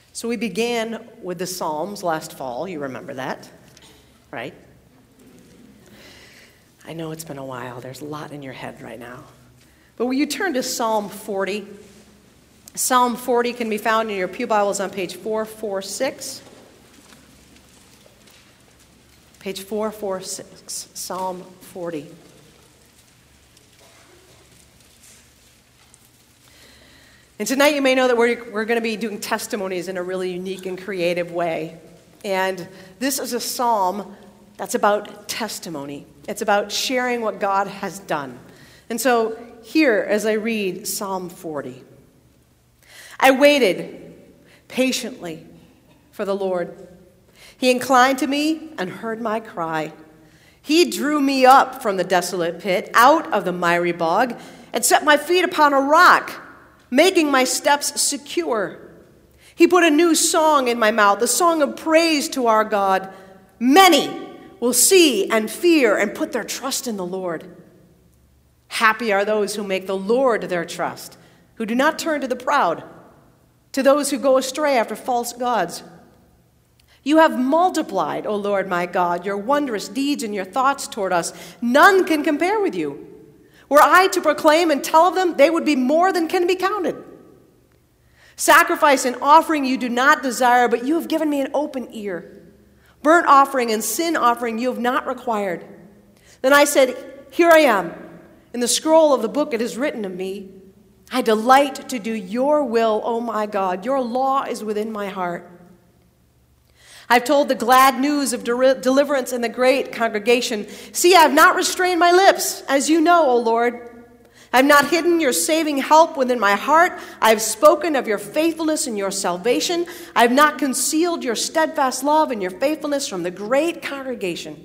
So we began with the Psalms last fall. You remember that, right? I know it's been a while. There's a lot in your head right now. But will you turn to Psalm 40? Psalm 40 can be found in your pew Bibles on page 446. Page 446, Psalm 40. And tonight you may know that we're going to be doing testimonies in a really unique and creative way. And this is a psalm that's about testimony. It's about sharing what God has done. And so here, as I read Psalm 40, I waited patiently for the Lord. He inclined to me and heard my cry. He drew me up from the desolate pit, out of the miry bog, and set my feet upon a rock, making my steps secure. He put a new song in my mouth, a song of praise to our God. Many will see and fear and put their trust in the Lord. Happy are those who make the Lord their trust, who do not turn to the proud, to those who go astray after false gods. You have multiplied, O Lord my God, your wondrous deeds and your thoughts toward us. None can compare with you. Were I to proclaim and tell of them, they would be more than can be counted. Sacrifice and offering you do not desire, but you have given me an open ear. Burnt offering and sin offering you have not required. Then I said, here I am. In the scroll of the book it is written of me. I delight to do your will, O my God. Your law is within my heart. I've told the glad news of deliverance in the great congregation. See, I have not restrained my lips, as you know, O Lord. I have not hidden your saving help within my heart. I have spoken of your faithfulness and your salvation. I have not concealed your steadfast love and your faithfulness from the great congregation.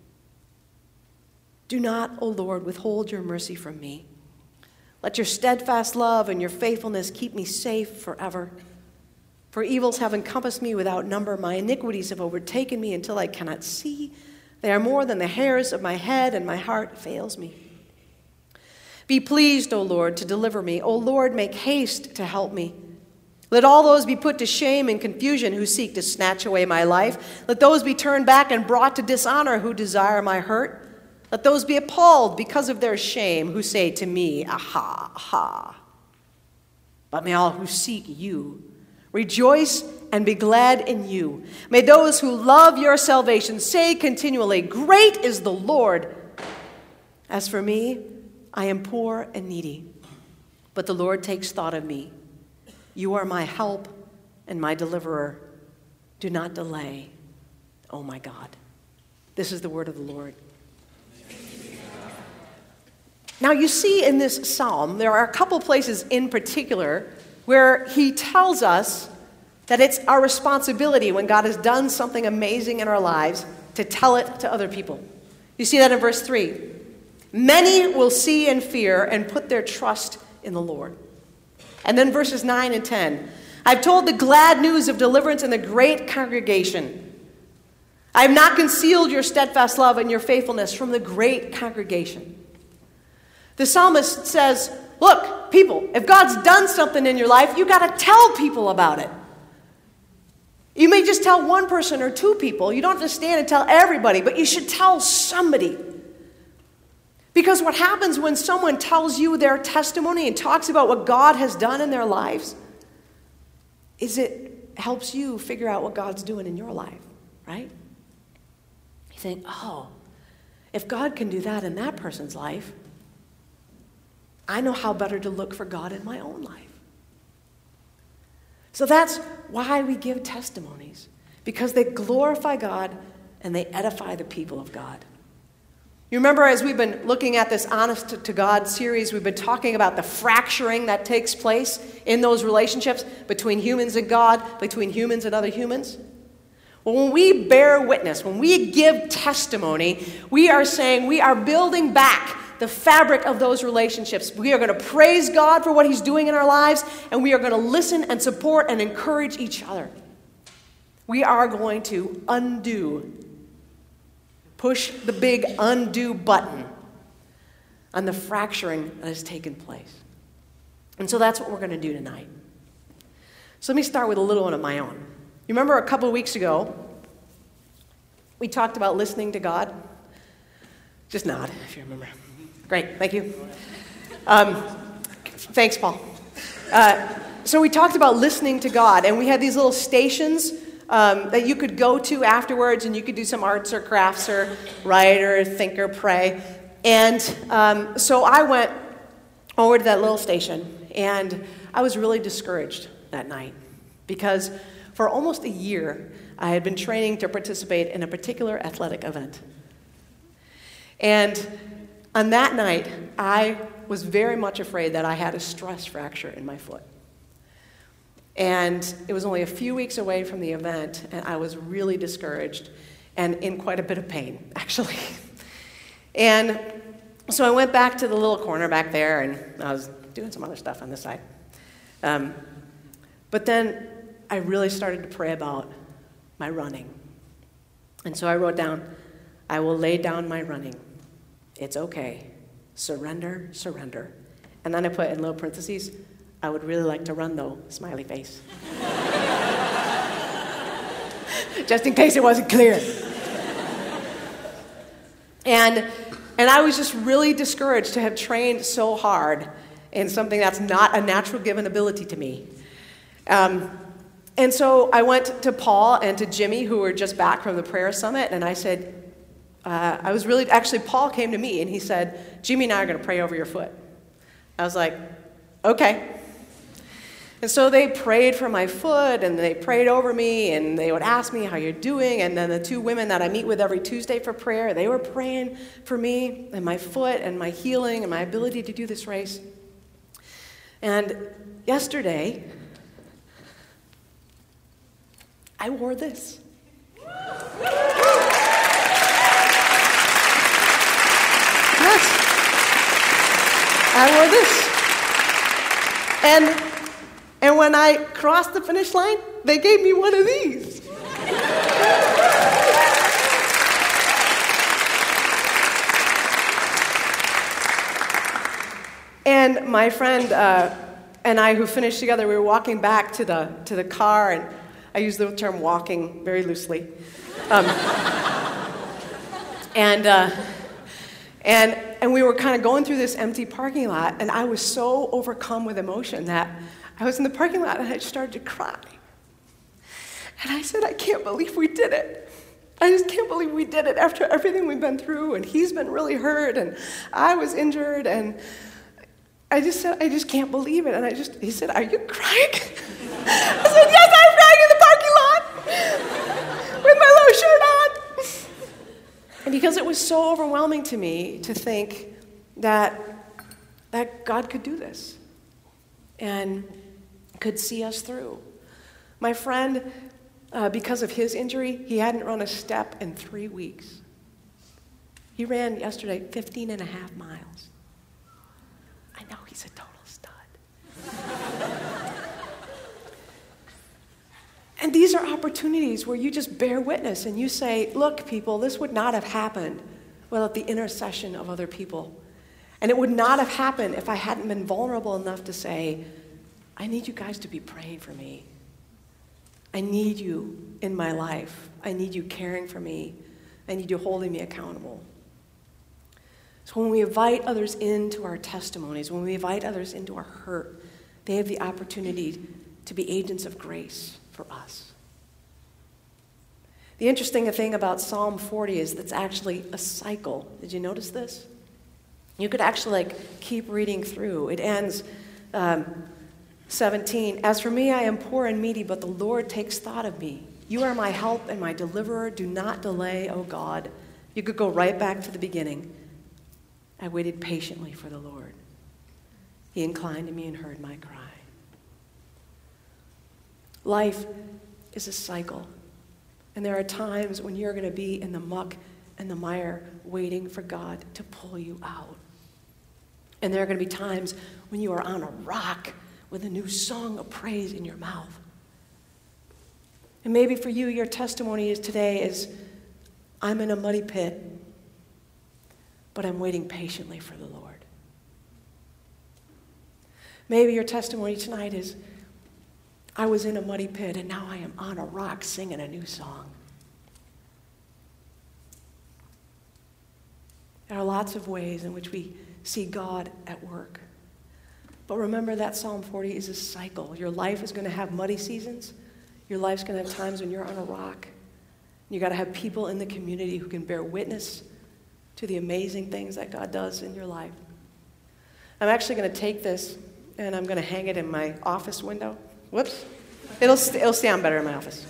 Do not, O Lord, withhold your mercy from me. Let your steadfast love and your faithfulness keep me safe forever. For evils have encompassed me without number. My iniquities have overtaken me until I cannot see. They are more than the hairs of my head, and my heart fails me. Be pleased, O Lord, to deliver me. O Lord, make haste to help me. Let all those be put to shame and confusion who seek to snatch away my life. Let those be turned back and brought to dishonor who desire my hurt. Let those be appalled because of their shame who say to me, aha, aha. But may all who seek you rejoice and be glad in you. May those who love your salvation say continually, great is the Lord. As for me, I am poor and needy, but the Lord takes thought of me. You are my help and my deliverer. Do not delay, oh my God. This is the word of the Lord. Now you see in this psalm, there are a couple places in particular where he tells us that it's our responsibility when God has done something amazing in our lives to tell it to other people. You see that in verse 3. Many will see and fear and put their trust in the Lord. And then verses 9 and 10. I've told the glad news of deliverance in the great congregation. I have not concealed your steadfast love and your faithfulness from the great congregation. The psalmist says, look, people, if God's done something in your life, you got to tell people about it. You may just tell one person or two people. You don't have to stand and tell everybody, but you should tell somebody. Because what happens when someone tells you their testimony and talks about what God has done in their lives is it helps you figure out what God's doing in your life, right? You think, oh, if God can do that in that person's life, I know how better to look for God in my own life. So that's why we give testimonies, because they glorify God and they edify the people of God. You remember as we've been looking at this Honest to God series, we've been talking about the fracturing that takes place in those relationships between humans and God, between humans and other humans. Well, when we bear witness, when we give testimony, we are saying we are building back the fabric of those relationships. We are going to praise God for what he's doing in our lives, and we are going to listen and support and encourage each other. We are going to push the big undo button on the fracturing that has taken place. And so that's what we're going to do tonight. So let me start with a little one of my own. You remember a couple of weeks ago, we talked about listening to God? Just nod if you remember. Great, thank you. Thanks, Paul. So we talked about listening to God, and we had these little stations that you could go to afterwards, and you could do some arts or crafts or write or think or pray. And so I went over to that little station, and I was really discouraged that night because for almost a year, I had been training to participate in a particular athletic event. And on that night, I was very much afraid that I had a stress fracture in my foot. And it was only a few weeks away from the event, and I was really discouraged and in quite a bit of pain, actually. And so I went back to the little corner back there, and I was doing some other stuff on this side. But then I really started to pray about my running. And so I wrote down, I will lay down my running. It's okay. Surrender, surrender. And then I put in little parentheses, I would really like to run though, smiley face. Just in case it wasn't clear. And I was just really discouraged to have trained so hard in something that's not a natural given ability to me. And so I went to Paul and to Jimmy, who were just back from the prayer summit, and I said, Paul came to me and he said, Jimmy and I are going to pray over your foot. I was like, okay. And so they prayed for my foot, and they prayed over me, and they would ask me how you're doing, and then the two women that I meet with every Tuesday for prayer, they were praying for me and my foot and my healing and my ability to do this race. And yesterday, I wore this. Yes. I wore this. And when I crossed the finish line, they gave me one of these. And my friend and I, who finished together, we were walking back to the car, and I use the term walking very loosely. And we were kind of going through this empty parking lot, and I was so overcome with emotion that I was in the parking lot and I started to cry. And I said, I can't believe we did it. I just can't believe we did it after everything we've been through, and he's been really hurt, and I was injured, and I just said, I just can't believe it. And he said, are you crying? I said, yes, I'm crying in the parking lot with my little shirt on. And because it was so overwhelming to me to think that God could do this and could see us through. My friend, because of his injury, he hadn't run a step in 3 weeks. He ran yesterday 15 and a half miles. I know he's a total stud. And these are opportunities where you just bear witness and you say, look, people, this would not have happened without the intercession of other people. And it would not have happened if I hadn't been vulnerable enough to say, I need you guys to be praying for me. I need you in my life. I need you caring for me. I need you holding me accountable. So when we invite others into our testimonies, when we invite others into our hurt, they have the opportunity to be agents of grace for us. The interesting thing about Psalm 40 is that's actually a cycle. Did you notice this? You could actually keep reading through. It ends 17. As for me, I am poor and needy, but the Lord takes thought of me. You are my help and my deliverer. Do not delay, O God. You could go right back to the beginning. I waited patiently for the Lord. He inclined to me and heard my cry. Life is a cycle. And there are times when you're going to be in the muck and the mire waiting for God to pull you out. And there are going to be times when you are on a rock with a new song of praise in your mouth. And maybe for you, your testimony today is, I'm in a muddy pit, but I'm waiting patiently for the Lord. Maybe your testimony tonight is, I was in a muddy pit, and now I am on a rock singing a new song. There are lots of ways in which we see God at work. But remember that Psalm 40 is a cycle. Your life is going to have muddy seasons. Your life's going to have times when you're on a rock. You got to have people in the community who can bear witness to the amazing things that God does in your life. I'm actually going to take this and I'm going to hang it in my office window. Whoops. It'll stand better in my office.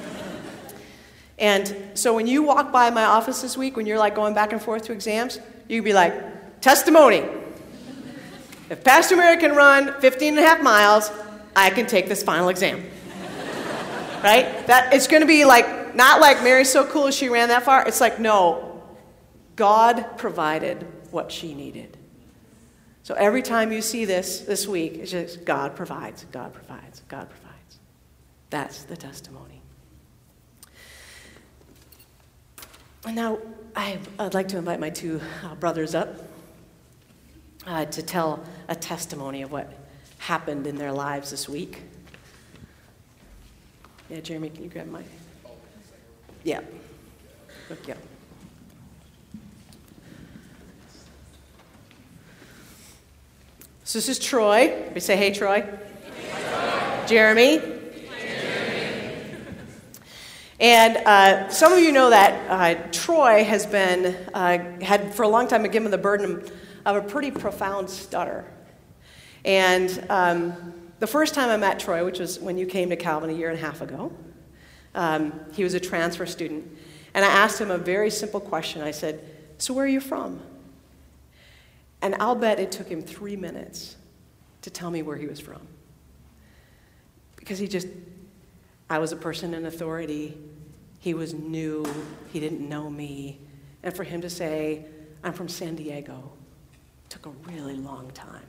And so when you walk by my office this week, when you're like going back and forth to exams, you'd be like, testimony. If Pastor Mary can run 15 and a half miles, I can take this final exam. Right? That it's going to be like, not like Mary's so cool she ran that far. It's like, no, God provided what she needed. So every time you see this week, it's just God provides, God provides, God provides. That's the testimony. And now I'd like to invite my two brothers up to tell a testimony of what happened in their lives this week. Yeah, Jeremy, can you grab my... Yeah. Look, yeah. So this is Troy. Everybody say, hey, Troy. Hey, Troy. Jeremy. Jeremy. And some of you know that Troy has been, had for a long time been given the burden of a pretty profound stutter. And the first time I met Troy, which was when you came to Calvin a year and a half ago, he was a transfer student. And I asked him a very simple question. I said, so where are you from? And I'll bet it took him 3 minutes to tell me where he was from. Because I was a person in authority. He was new. He didn't know me. And for him to say, I'm from San Diego, took a really long time.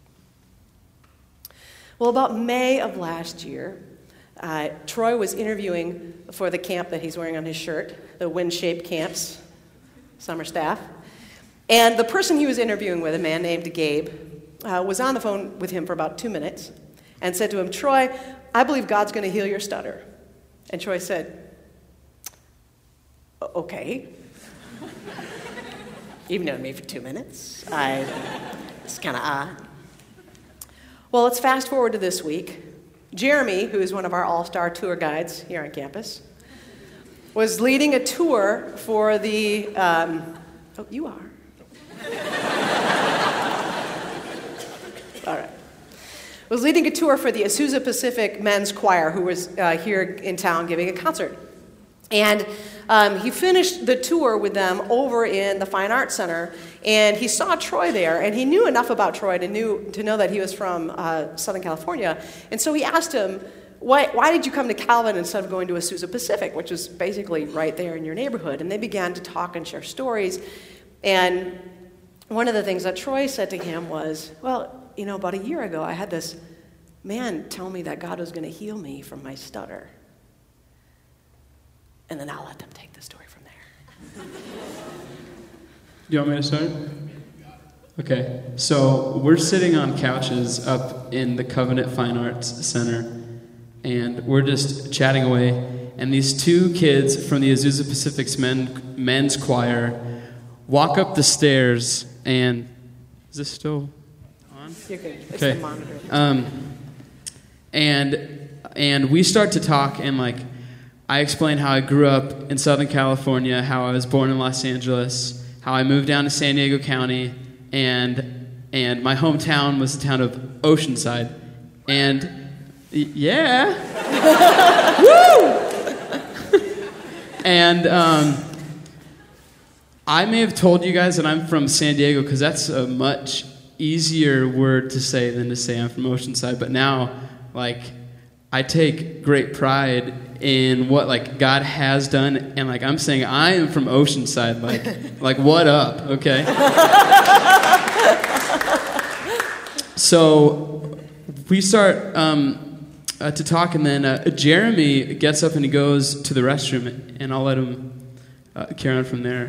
Well, about May of last year, Troy was interviewing for the camp that he's wearing on his shirt, the Wind-Shaped Camps summer staff. And the person he was interviewing with, a man named Gabe, was on the phone with him for about 2 minutes and said to him, Troy, I believe God's going to heal your stutter. And Troy said, okay. Even though me for 2 minutes. It's kind of odd. Well, let's fast forward to this week. Jeremy, who is one of our all-star tour guides here on campus, was leading a tour for the... oh, you are. All right. Was leading a tour for the Azusa Pacific Men's Choir, who was here in town giving a concert. And he finished the tour with them over in the Fine Arts Center, and he saw Troy there, and he knew enough about Troy to know that he was from Southern California. And so he asked him, why did you come to Calvin instead of going to Azusa Pacific, which was basically right there in your neighborhood? And they began to talk and share stories. And one of the things that Troy said to him was, well, about a year ago, I had this man tell me that God was going to heal me from my stutter. And then I'll let them take the story from there. You want me to start? Okay. So we're sitting on couches up in the Covenant Fine Arts Center, and we're just chatting away. And these two kids from the Azusa Pacific's men's choir walk up the stairs, and is this still on? You're good. It's okay. the monitor. And we start to talk, and I explain how I grew up in Southern California, how I was born in Los Angeles, how I moved down to San Diego County, and my hometown was the town of Oceanside. And yeah. Woo! And I may have told you guys that I'm from San Diego because that's a much easier word to say than to say I'm from Oceanside. But now, I take great pride in what God has done, and I'm saying I am from Oceanside, like what up, okay? So we start to talk, and then Jeremy gets up and he goes to the restroom, and I'll let him carry on from there.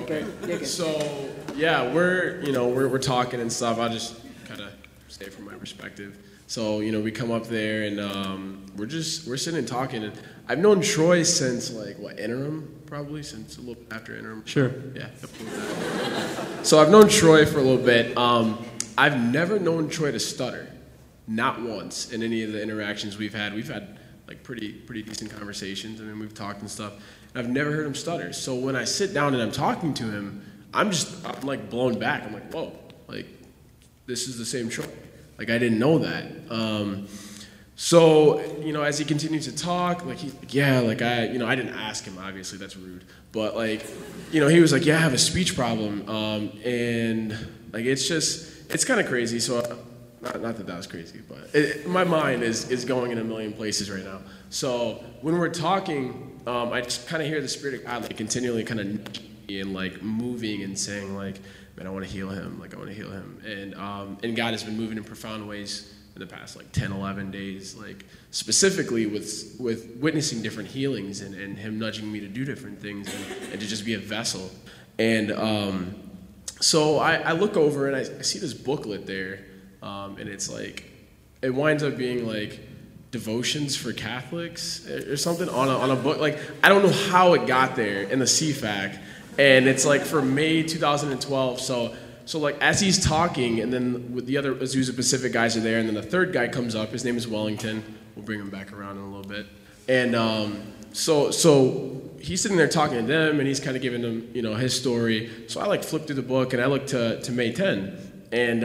good. You're good. So yeah, we're talking and stuff. I'll just kind of say from my perspective. So we come up there and we're sitting and talking. And I've known Troy since interim, probably since a little after interim. Sure. Yeah. So I've known Troy for a little bit. I've never known Troy to stutter, not once in any of the interactions we've had. We've had like pretty decent conversations. I mean, we've talked and stuff. And I've never heard him stutter. So when I sit down and I'm talking to him, I'm like blown back. I'm like, whoa, like this is the same Troy. Like I didn't know that. So as he continued to talk, like he's like, yeah, like I didn't ask him, obviously that's rude, but like, he was like, yeah, I have a speech problem, and like it's kind of crazy. So not that was crazy, but my mind is going in a million places right now. So when we're talking, I just kind of hear the Spirit of God like continually kind of nudging me and like moving and saying like, man, I want to heal him. Like I want to heal him, and God has been moving in profound ways in the past like 10, 11 days, like specifically with witnessing different healings and him nudging me to do different things and to just be a vessel. And so I look over and I see this booklet there, and it's like, it winds up being like devotions for Catholics or something on a book. Like, I don't know how it got there in the CFAC, and it's like for May 2012. So like as he's talking, and then with the other Azusa Pacific guys are there, and then the third guy comes up. His name is Wellington. We'll bring him back around in a little bit. And so he's sitting there talking to them, and he's kind of giving them his story. So I like flip through the book, and I look to May 10, and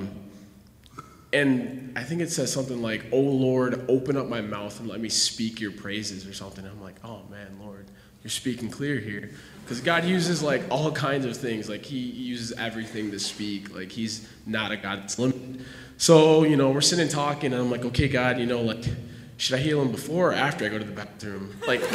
I think it says something like, "Oh Lord, open up my mouth and let me speak your praises," or something. I'm like, oh man, Lord, you're speaking clear here. Because God uses like all kinds of things. Like he uses everything to speak. Like he's not a God that's limited. So, we're sitting talking, and I'm like, okay, God, like, should I heal him before or after I go to the bathroom? Like, because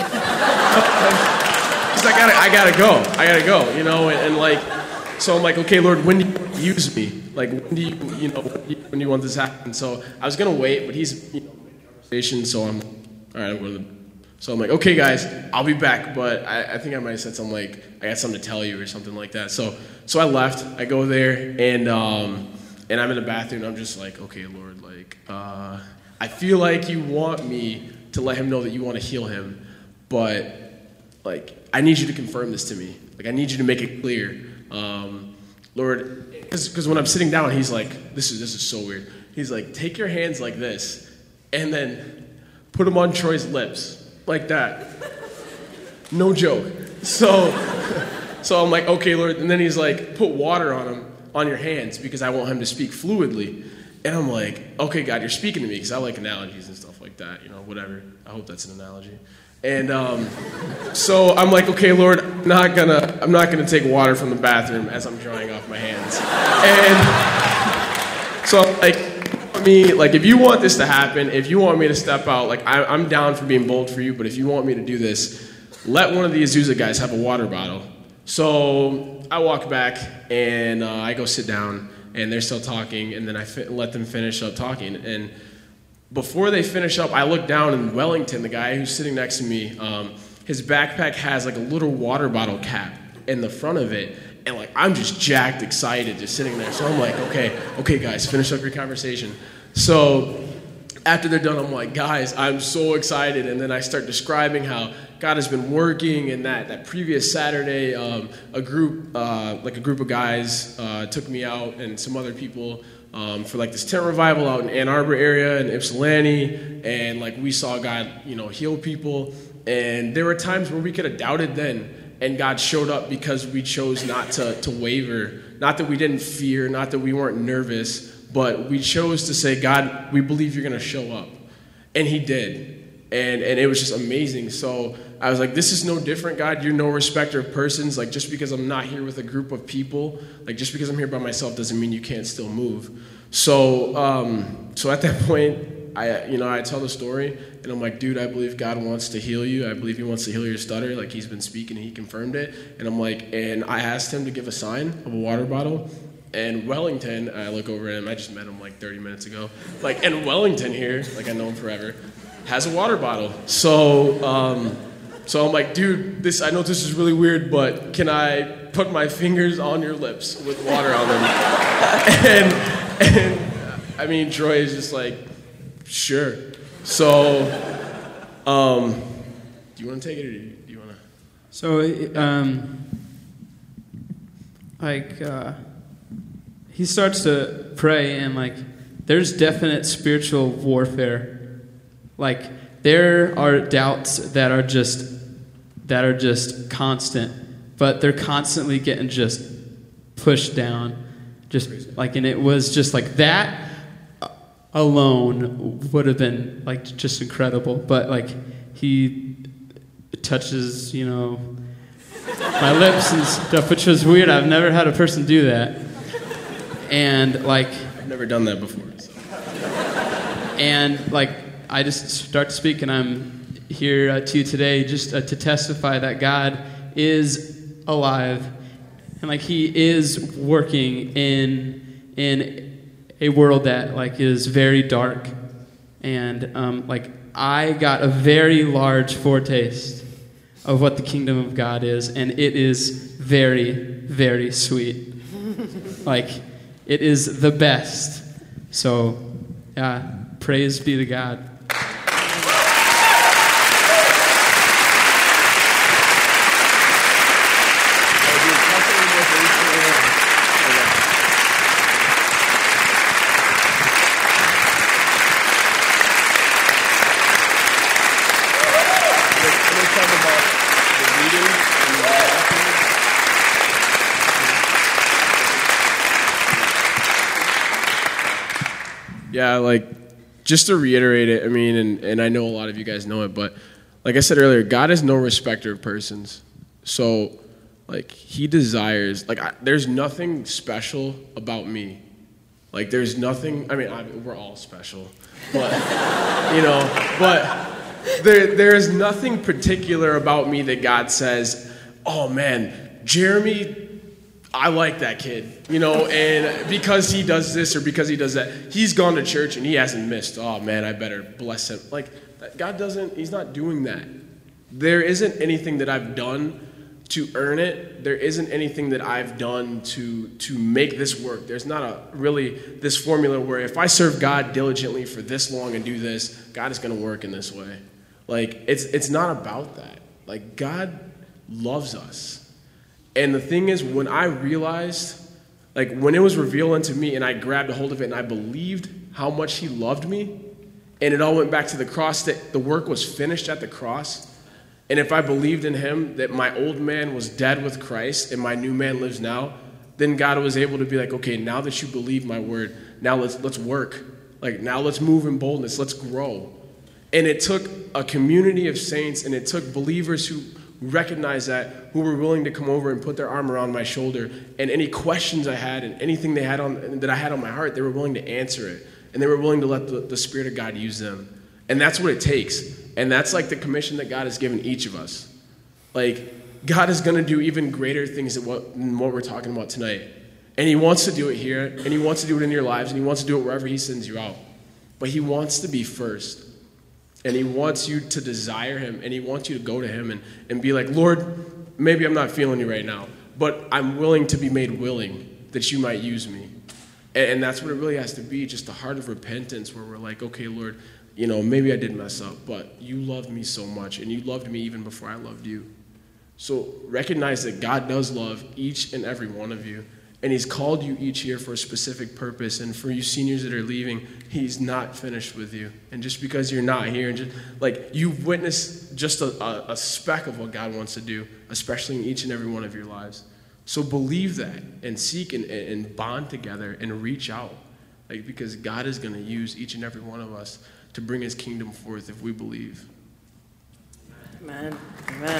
I gotta go, and like, so I'm like, okay, Lord, when do you use me? Like, when do you want this to happen? So I was gonna wait, but he's conversation, so I'm all right. I'm going to the. So I'm like, okay, guys, I'll be back. But I think I might have said something like, I got something to tell you or something like that. So I left. I go there, and I'm in the bathroom. And I'm just like, okay, Lord, like, I feel like you want me to let him know that you want to heal him. But, like, I need you to confirm this to me. Like, I need you to make it clear. Lord, because when I'm sitting down, he's like, this is so weird. He's like, take your hands like this, and then put them on Troy's lips. Like that. No joke. So I'm like, okay, Lord. And then he's like, put water on your hands because I want him to speak fluidly. And I'm like, okay, God, you're speaking to me because I like analogies and stuff like that, whatever. I hope that's an analogy. And so I'm like, okay, Lord, I'm not gonna take water from the bathroom as I'm drying off my hands. And so I'm like, like, if you want this to happen, if you want me to step out, like, I'm down for being bold for you, but if you want me to do this, let one of the Azusa guys have a water bottle. So I walk back, and I go sit down, and they're still talking, and then I let them finish up talking. And before they finish up, I look down, and Wellington, the guy who's sitting next to me, his backpack has, like, a little water bottle cap in the front of it. And, like, I'm just jacked, excited, just sitting there. So I'm like, okay, guys, finish up your conversation. So after they're done, I'm like, guys, I'm so excited. And then I start describing how God has been working. And that previous Saturday, a group of guys took me out and some other people for, like, this tent revival out in Ann Arbor area and Ypsilanti. And, like, we saw God, heal people. And there were times where we could have doubted then. And God showed up because we chose not to waver. Not that we didn't fear, not that we weren't nervous, but we chose to say, God, we believe you're going to show up. And he did. And it was just amazing. So I was like, this is no different, God. You're no respecter of persons. Like, just because I'm not here with a group of people, like, just because I'm here by myself doesn't mean you can't still move. So at that point, I tell the story, and I'm like, dude, I believe God wants to heal you. I believe he wants to heal your stutter. Like, he's been speaking, and he confirmed it. And I'm like, and I asked him to give a sign of a water bottle. And Wellington, I look over at him. I just met him like 30 minutes ago. Like, and Wellington here, like I know him forever, has a water bottle. So So I'm like, dude, I know this is really weird, but can I put my fingers on your lips with water on them? and I mean, Troy is just like, sure. So, do you want to take it or do you want to? So, he starts to pray, and like, there's definite spiritual warfare. Like, there are doubts that are just constant, but they're constantly getting just pushed down. Just like, and it was just like that alone would have been like just incredible. But like, he touches, my lips and stuff, which was weird. I've never had a person do that. And like, I've never done that before. So. And like, I just start to speak, and I'm here to you today just to testify that God is alive, and like He is working in a world that like is very dark, and like I got a very large foretaste of what the kingdom of God is, and it is very, very sweet. Like, it is the best. So, yeah, praise be to God. Yeah, like, just to reiterate it, I mean, and I know a lot of you guys know it, but like I said earlier, God is no respecter of persons. So, like, He desires, like, there's nothing special about me. Like, there's nothing, I mean, we're all special, but, but there's nothing particular about me that God says, oh man, Jeremy, I like that kid, and because he does this or because he does that, he's gone to church and he hasn't missed. Oh man, I better bless him. Like, God he's not doing that. There isn't anything that I've done to earn it. There isn't anything that I've done to make this work. There's not this formula where if I serve God diligently for this long and do this, God is going to work in this way. Like, it's not about that. Like, God loves us. And the thing is, when I realized, like, when it was revealed unto me and I grabbed a hold of it and I believed how much He loved me, and it all went back to the cross, that the work was finished at the cross, and if I believed in Him, that my old man was dead with Christ and my new man lives now, then God was able to be like, okay, now that you believe my word, now let's work. Like, now let's move in boldness, let's grow. And it took a community of saints, and it took believers who recognized that, who were willing to come over and put their arm around my shoulder, and any questions I had and anything that I had on my heart, they were willing to answer it, and they were willing to let the Spirit of God use them. And that's what it takes. And that's like the commission that God has given each of us. Like, God is going to do even greater things than what we're talking about tonight. And He wants to do it here, and He wants to do it in your lives, and He wants to do it wherever He sends you out. But He wants to be first. And He wants you to desire Him, and He wants you to go to Him and be like, Lord, maybe I'm not feeling you right now, but I'm willing to be made willing that you might use me. And that's what it really has to be, just a heart of repentance where we're like, okay, Lord, maybe I did mess up, but you loved me so much, and you loved me even before I loved you. So recognize that God does love each and every one of you, and He's called you each here for a specific purpose. And for you seniors that are leaving, He's not finished with you. And just because you're not here, and just like you've witnessed just a speck of what God wants to do, especially in each and every one of your lives. So believe that and seek and bond together and reach out, like, because God is going to use each and every one of us to bring His kingdom forth if we believe. Amen. Amen.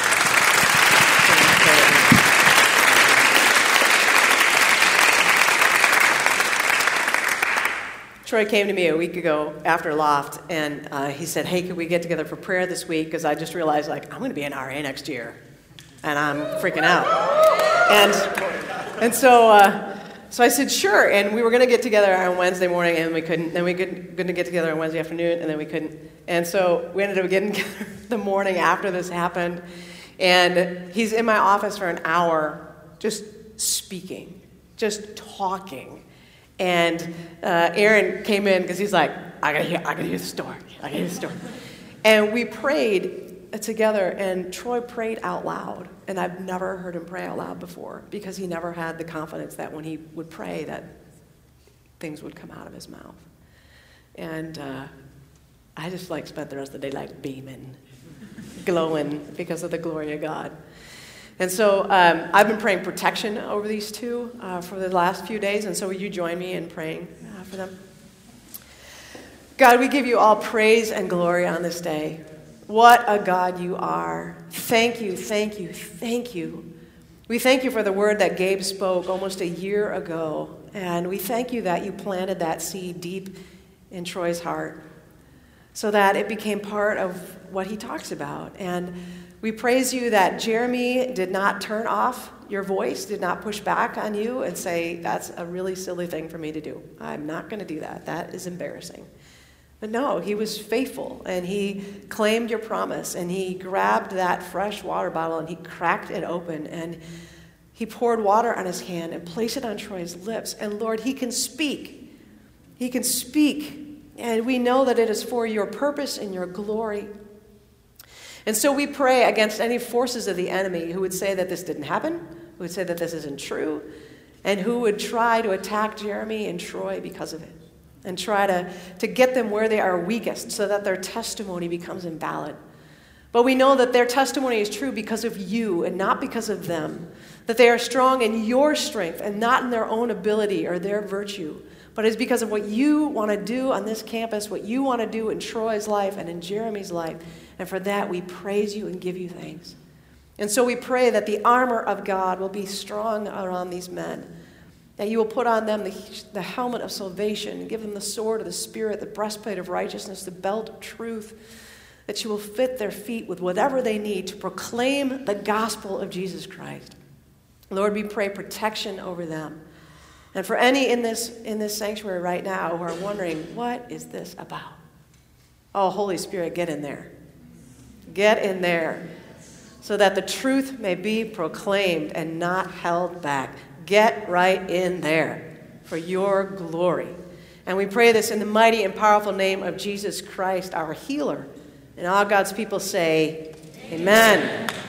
Troy came to me a week ago after Loft, and he said, hey, could we get together for prayer this week? Because I just realized, like, I'm going to be an RA next year, and I'm freaking out. And so So I said, sure. And we were going to get together on Wednesday morning, and we couldn't. Then we going to get together on Wednesday afternoon, and then we couldn't. And so we ended up getting together the morning after this happened. And he's in my office for an hour just speaking, just talking. And Aaron came in because he's like, I gotta hear the story. I gotta hear the story. And we prayed together, and Troy prayed out loud. And I've never heard him pray out loud before because he never had the confidence that when he would pray that things would come out of his mouth. And I just spent the rest of the day beaming, glowing because of the glory of God. And so I've been praying protection over these two for the last few days. And so will you join me in praying for them? God, we give you all praise and glory on this day. What a God you are. Thank you, thank you, thank you. We thank you for the word that Gabe spoke almost a year ago. And we thank you that you planted that seed deep in Troy's heart so that it became part of what he talks about. And we praise you that Jeremy did not turn off your voice, did not push back on you and say, that's a really silly thing for me to do. I'm not going to do that. That is embarrassing. But no, he was faithful, and he claimed your promise, and he grabbed that fresh water bottle, and he cracked it open, and he poured water on his hand and placed it on Troy's lips. And Lord, he can speak. He can speak, and we know that it is for your purpose and your glory. And so we pray against any forces of the enemy who would say that this didn't happen, who would say that this isn't true, and who would try to attack Jeremy and Troy because of it. And try to get them where they are weakest so that their testimony becomes invalid. But we know that their testimony is true because of you and not because of them. That they are strong in your strength and not in their own ability or their virtue. But it's because of what you want to do on this campus, what you want to do in Troy's life and in Jeremy's life. And for that, we praise you and give you thanks. And so we pray that the armor of God will be strong around these men. That you will put on them the helmet of salvation, give them the sword of the Spirit, the breastplate of righteousness, the belt of truth, that you will fit their feet with whatever they need to proclaim the gospel of Jesus Christ. Lord, we pray protection over them. And for any in this sanctuary right now who are wondering, what is this about? Oh, Holy Spirit, get in there. Get in there so that the truth may be proclaimed and not held back. Get right in there for your glory. And we pray this in the mighty and powerful name of Jesus Christ, our healer. And all God's people say, Amen.